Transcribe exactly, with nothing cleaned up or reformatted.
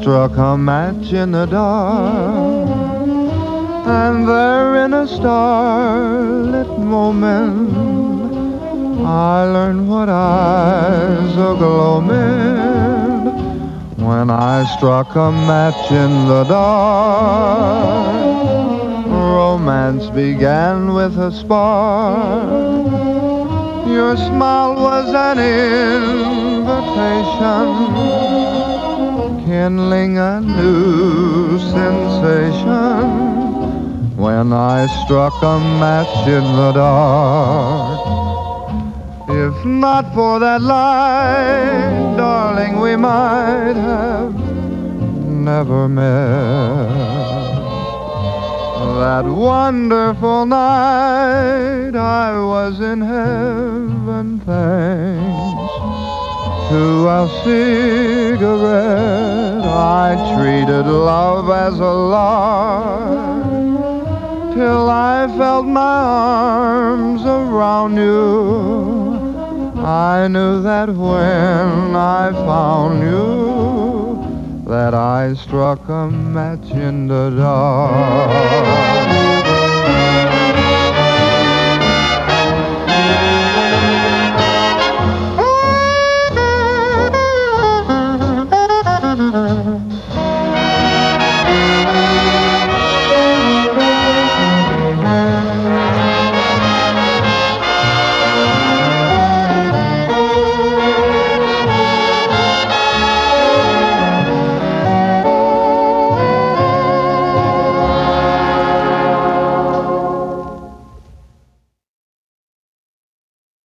struck a match in the dark, and there in a starlit moment I learned what eyes aglow meant. When I struck a match in the dark, romance began with a spark. Your smile was an invitation, kindling a new sensation. When I struck a match in the dark, if not for that light, darling, we might have never met. That wonderful night I was in heaven, thanks to a cigarette. I treated love as a lark till I felt my arms around you. I knew that when I found you, that I struck a match in the dark.